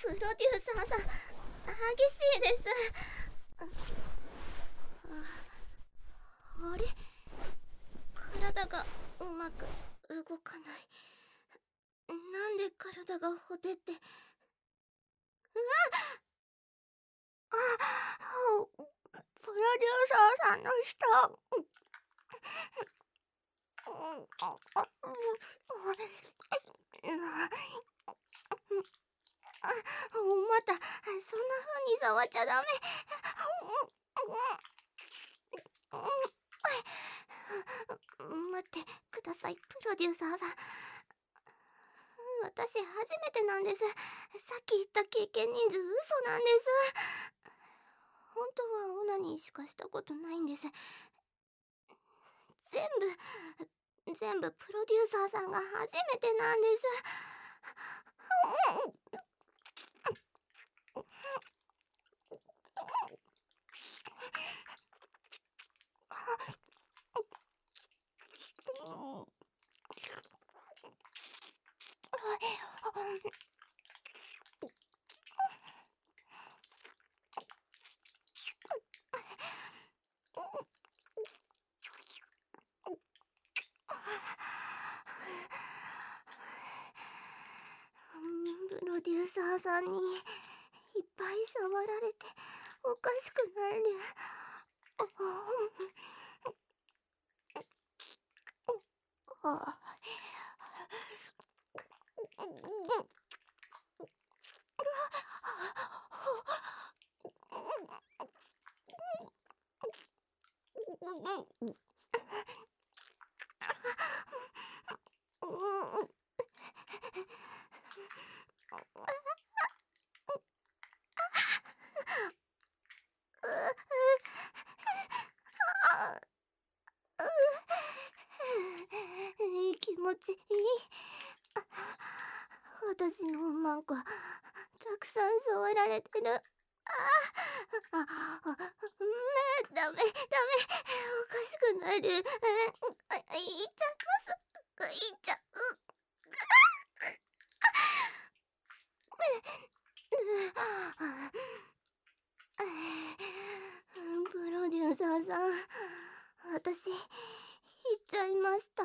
プロデューサーさん、激しいです。あれ、体がうまく動かない。なんで体がほてって。あ、プロデューサーさんの下。またそんな風に触っちゃダメ。待ってください、プロデューサーさん。私初めてなんです。さっき言った経験人数嘘なんです。本当はオナニーしかしたことないんです。全部プロデューサーさんが初めてなんです。プロデューサーさんにいっぱい触られておかしくなる。気持ちいい。私のマンコたくさん触られてる。ダメ、おかしくなる。いっちゃいます。いっちゃう。プロデューサーさん、私言っちゃいました。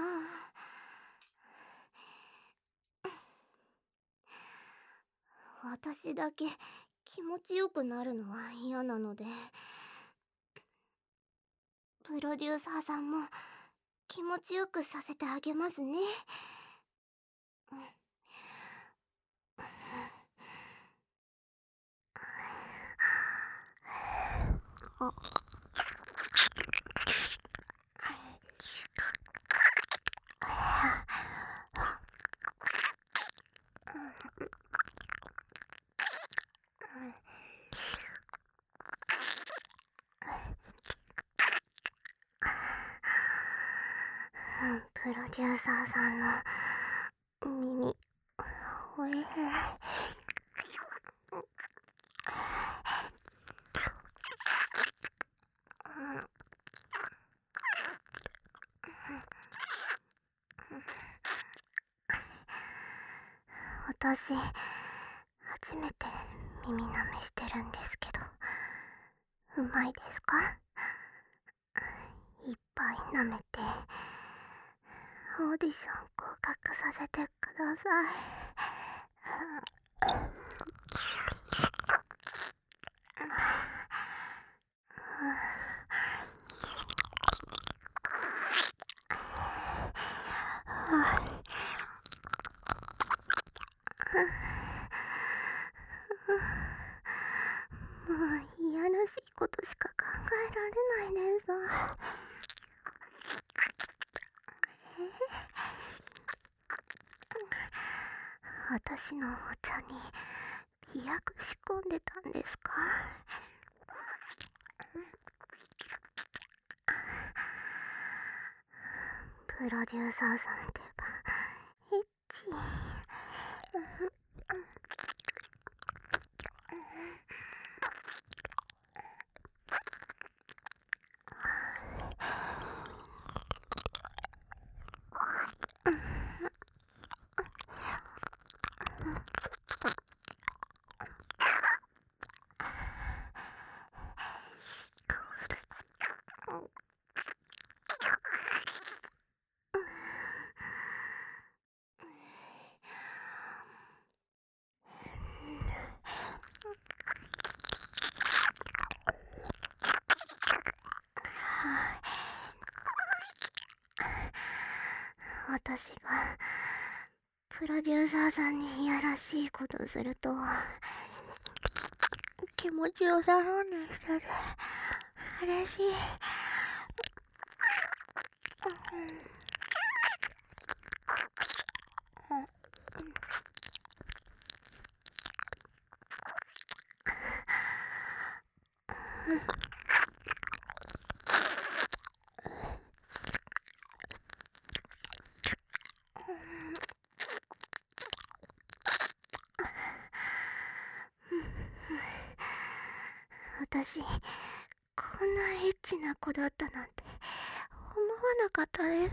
私だけ気持ちよくなるのは嫌なので、プロデューサーさんも気持ちよくさせてあげますね。プロデューサーさんの耳、おいしい。私初めて耳舐めしてるんですけど、うまいですか？いっぱい舐めてオーディション合格させてください。もういやらしいことしか考えられないです。私のお茶に飛躍仕込んでたんですか？プロデューサーさんってばエッチ。 私がプロデューサーさんにいやらしいことすると気持ちよさそうにしてる。嬉しい。私、こんなエッチな子だったなんて思わなかったです。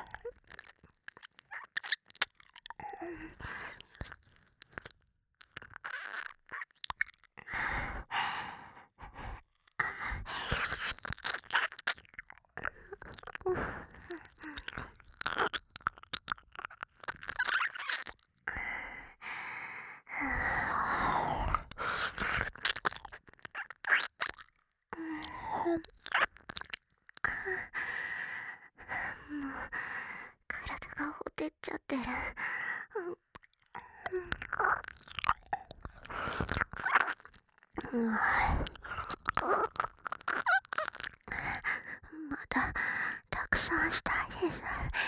もう体がほてっちゃってる。まだたくさんしたいです。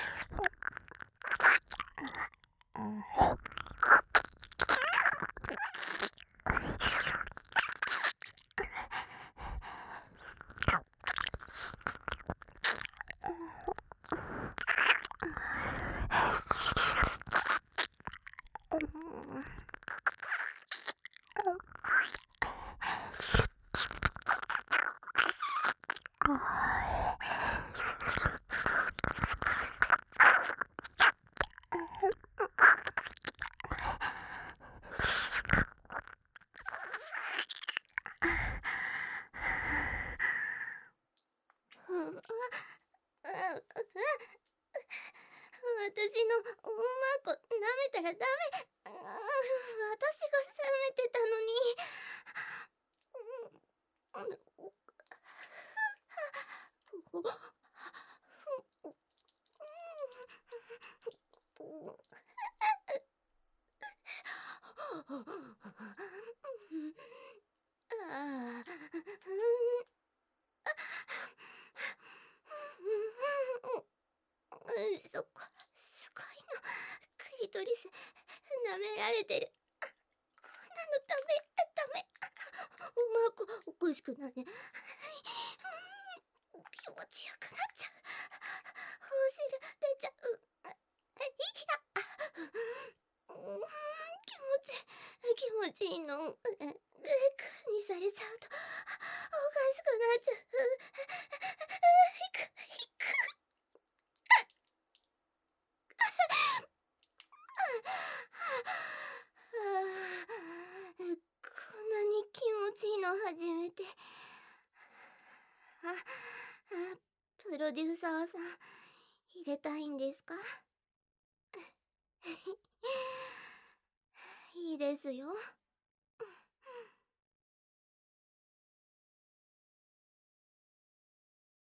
私のおまこ舐めたらダメ。私が責めてたのに。そこ、すごいの。クリトリス、舐められてる。こんなのダメ、ダメ。おまこ、おかしくないね。気持ちよくなっちゃう。お汁出ちゃう。気持ちいいの。グーにされちゃうと、おかしくなっちゃう。こんなに気持ちいいの初めて。プロデューサーさん、入れたいんですか？いいですよ。